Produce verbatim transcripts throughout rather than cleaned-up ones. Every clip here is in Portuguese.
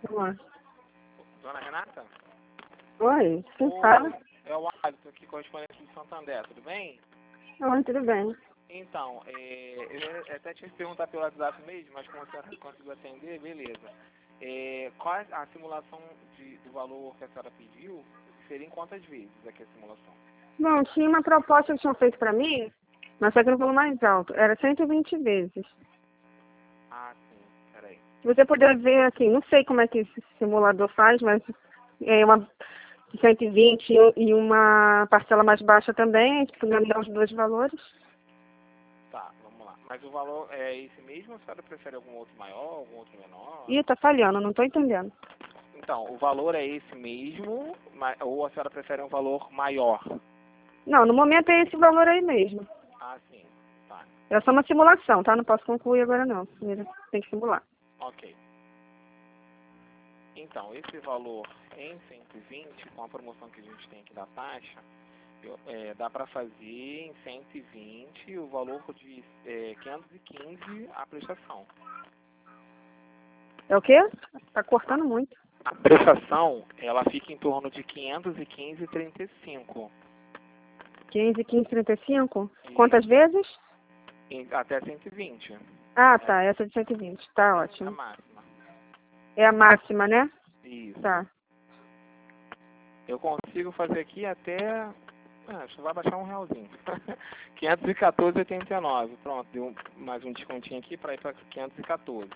Oi. Dona Renata? Oi, quem Oi, fala? é o Alisson aqui, correspondente de Santander, tudo bem? Oi, tudo bem. Então, é, eu ia até te perguntar pelo WhatsApp mesmo, mas como você conseguiu atender, beleza. É, qual é a simulação de, do valor que a senhora pediu? Seria em quantas vezes aqui a simulação? Bom, tinha uma proposta que tinham feito pra mim, mas só que no valor mais alto. Era cento e vinte vezes. Ah, sim, peraí. Se você puder ver, assim, não sei como é que esse simulador faz, mas é uma de cento e vinte e uma parcela mais baixa também, tipo, me dá os dois valores. Tá, vamos lá. Mas o valor é esse mesmo ou a senhora prefere algum outro maior, algum outro menor? Ih, tá falhando, não tô entendendo. Então, o valor é esse mesmo, ma- ou a senhora prefere um valor maior? Não, no momento é esse valor aí mesmo. Ah, sim, tá. É só uma simulação, tá? Não posso concluir agora não. Primeiro tem que simular. Ok. Então, esse valor em cento e vinte, com a promoção que a gente tem aqui da taxa, eu- é, dá para fazer em cento e vinte o valor de é, quinhentos e quinze a prestação. É o quê? Tá cortando muito. A prestação, ela fica em torno de quinhentos e quinze e trinta e cinco, quinze, quinze, trinta e cinco? Quantas vezes? em- até cento e vinte. Ah, tá. Essa de cento e vinte. Tá É a ótimo. máxima. É a máxima, né? Isso. Tá. Eu consigo fazer aqui até... Ah, acho que vai baixar um realzinho. quinhentos e quatorze e oitenta e nove. Pronto, deu um- mais um descontinho aqui para ir para quinhentos e quatorze.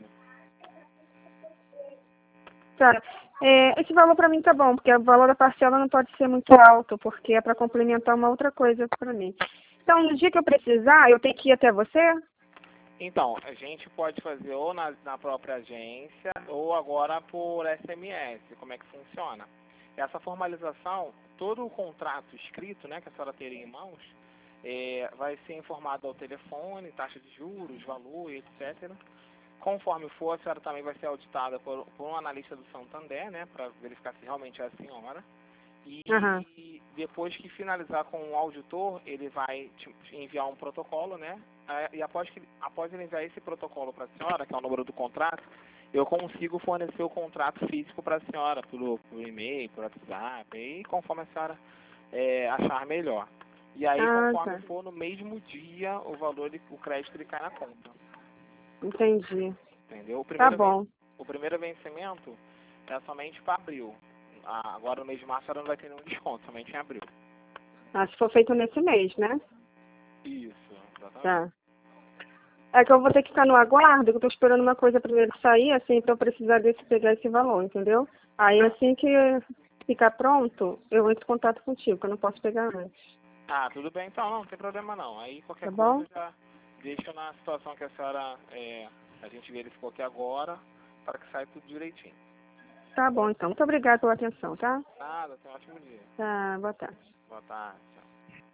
Tá. É, esse valor pra mim tá bom, porque o valor da parcela não pode ser muito alto, porque é pra complementar uma outra coisa pra mim. Então, no dia que eu precisar, eu tenho que ir até você? Então, a gente pode fazer ou na, na própria agência ou agora por S M S. Como é que funciona? Essa formalização, todo o contrato escrito, né, que a senhora teria em mãos, é, vai ser informado ao telefone, taxa de juros, valor, etcétera. Conforme for, a senhora também vai ser auditada por, por um analista do Santander, né, para verificar se realmente é a senhora. E Aham. depois que finalizar com o auditor, ele vai te enviar um protocolo, né? Eh, E após, que, após ele enviar esse protocolo para a senhora, que é o número do contrato, eu consigo fornecer o contrato físico para a senhora, pelo, pelo e-mail, por WhatsApp, e conforme a senhora eh, achar melhor. E aí, Ah, conforme tá. for no mesmo dia, o valor, ele- o crédito ele cai na conta. Entendi. Entendeu? O Tá primeiro, ven- bom. o primeiro vencimento é somente para abril. Ah, agora no mês de março ela não vai ter nenhum desconto, somente em abril. Ah, se for feito nesse mês, né? Isso, exatamente. Tá. É que eu vou ter que ficar no aguardo, que eu tô esperando uma coisa primeiro sair, assim, pra eu precisar desse, pegar esse valor, entendeu? Aí, assim que ficar pronto, eu entro em contato contigo, que eu não posso pegar antes. Ah, tudo bem então, não, não tem problema não. Aí qualquer Tá coisa bom? já deixa na situação que a senhora, é, a gente verificou aqui agora, para que saia tudo direitinho. Tá bom, então. Muito obrigada pela atenção, tá? Nada, tenha um ótimo dia. Tá, boa tarde. Boa tarde. Tchau.